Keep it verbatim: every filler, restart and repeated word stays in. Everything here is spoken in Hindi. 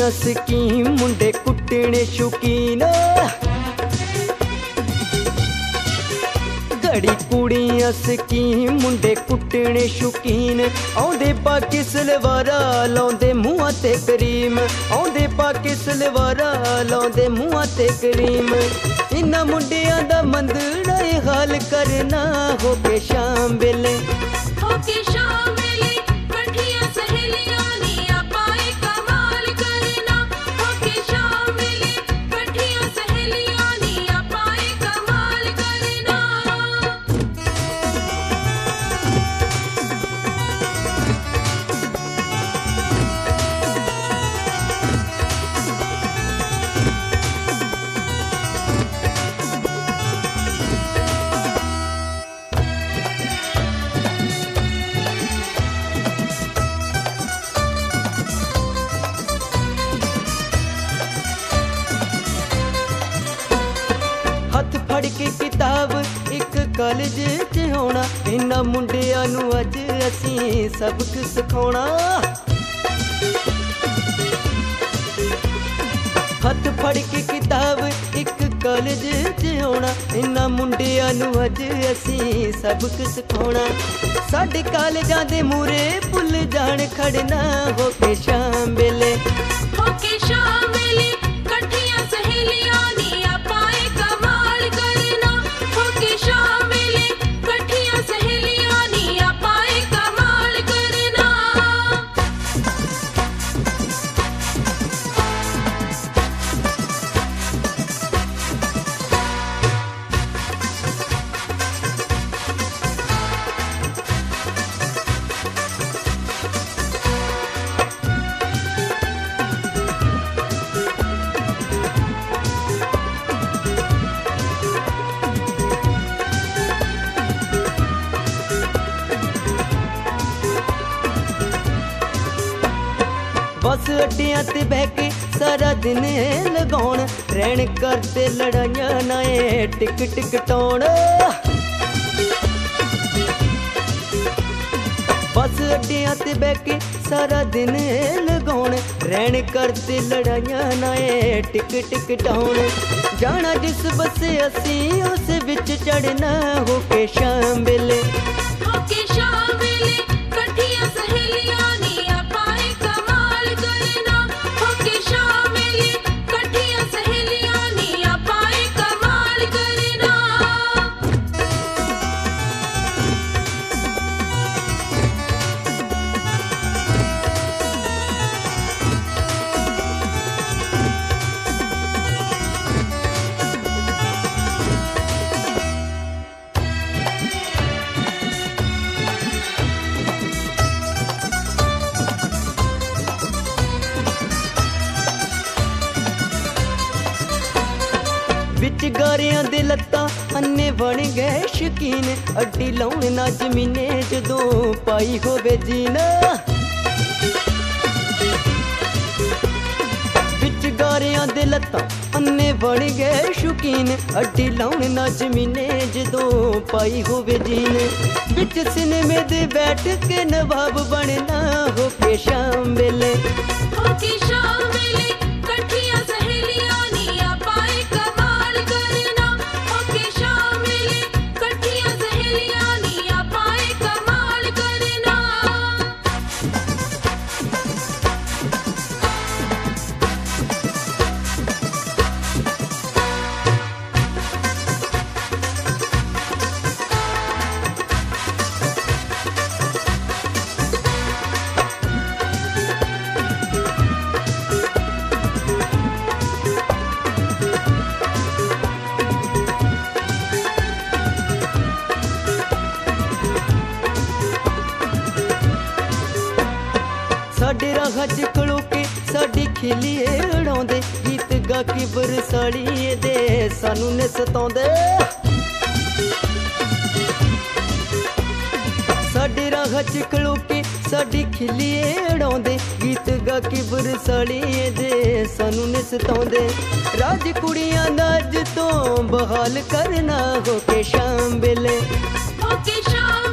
कुड़ियां स्कीम मुंडे कुट्टने शौकीन, घड़ी कुड़ियां स्कीम मुंडे कुट्टने शौकीन। आउंदे पाके सलवारा लाउंदे मुंहां ते करीम, आउंदे पाके सलवारा लाउंदे मुंहां ते करीम। इन्हां मुंडियां दा मंदड़ा हाल करना हो के शाम वेले, हो के शाम वेले कठिया सहेलियां नी आपाए कमाल करना, हो के शाम वेले कठिया सहेलियां नी आपाए कमाल करना। हथ फड़ के किताब एक कॉलेज च होना, इन्हां मुंडियां नूं अज असीं सबक सिखाउणा। हथ फड़ के किताब एक कॉलेज च होना, इन्हां मुंडियां नूं अज असीं सबक सिखाउणा। साडे कॉलेजां दे मूरे भुल जाण खड़ना हो के शाम वेले, हो के शाम वेले कठिया सहेलियां नी आपाए कमाल करना, हो के शाम वेले कठिया सहेलियां नी आपाए कमाल करना। बस अड्डियां ते बह के सारा दिन लगाउण, रहण करते लड़ाइयां नाए टिक टिक टौण। बस अड्डियां ते बह के सारा दिन लगाउण, रहण करते लड़ाइयां नाए टिक टिक टौण। जाना जिस बसे असीं उस विच चढ़ना हो के शाम वेले, हो के शाम वेले कठिया सहेलियां नी आपाए कमाल करना, हो के शाम वेले कठिया सहेलियां नी आपाए कमाल करना। विच गारियां दे लत्तां अन्ने बन गए शकीन, अड्डी लाउण ना जमीने जदों पाई होवे जीना। विच गारियां दे लत्तां अन्ने बन गए शकीन, अड्डी लाउण ना जमीने जदों पाई होवे जीन। विच सिनेमे दे बैठ के नवाब बनना हो के शाम वेले, हो के शाम वेले कठिया सहेलियां नी आपाए कमाल करना, हो के शाम वेले कठिया सहेलियां नी आपाए कमाल करना। साडे राह च खड़ो के साडी खिलिए उड़ाउंदे, गीत गा के बरसाली दे सानू ने सताउंदे। साडे राह च खड़ो के साडी खिलिए उड़ाउंदे, गीत गा के बरसाली दे सानू ने सताउंदे। राज कुड़ियां दा अज तो बहाल करना हो के शाम वेले, हो के शाम